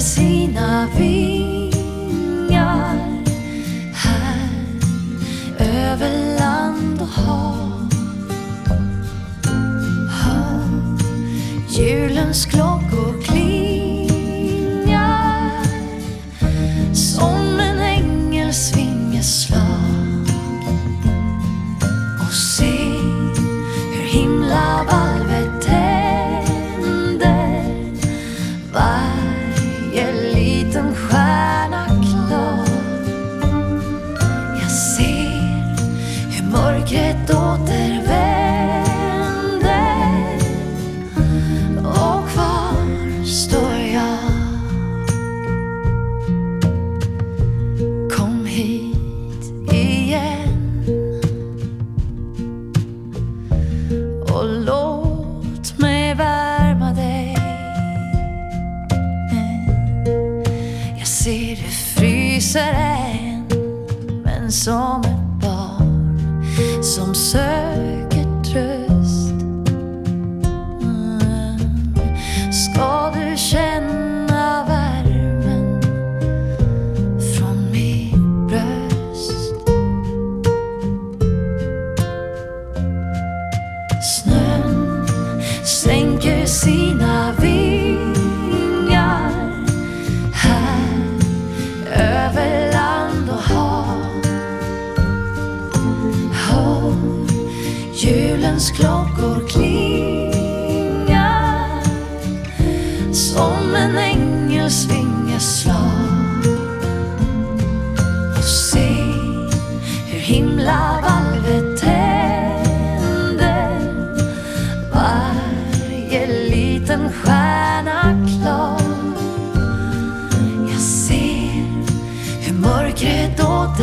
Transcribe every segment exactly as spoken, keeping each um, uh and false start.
sina vingar här över land och hav. Hör julens klockor klingar som en ängels vingeslag. Och se hur himlavalvet tänder varje liten stjärna klar. Jag ser hur mörkret återvänder och kvar står jag. Kom hit igen och låt mig värma dig. Jag ser du fryser än, men som ett barn som söker tröst. Ska du känna värmen från mitt bröst? Snön sänker sina vingar här över land och hav. Hör julens klockor klingar som en ängels vingeslag. Och se hur himlavalvet tänder varje liten stjärna klar. Jag ser hur mörkret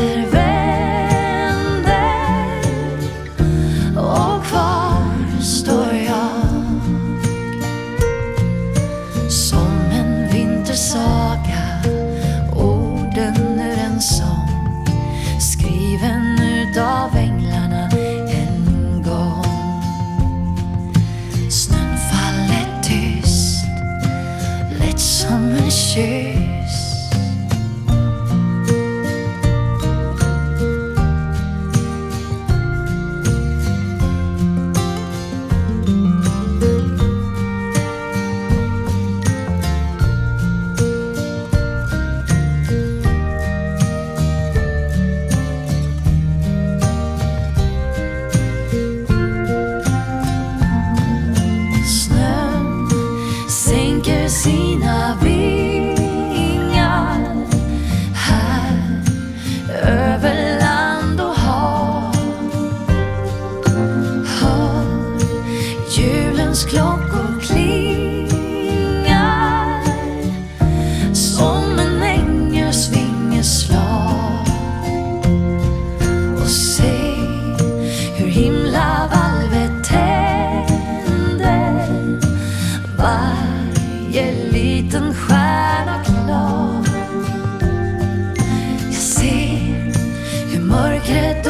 återvänder och kvar står jag. Som en vintersaga, orden ur en sång, skriven utav änglarna en gång. Snön faller tyst, lätt som en kyss. Sänker sina vingar här över land och hav. Hör julens klockor klingar som en ängels vingeslag. Och se hur himlavalvet tänder varje liten stjärna klar. Jag ser hur mörkret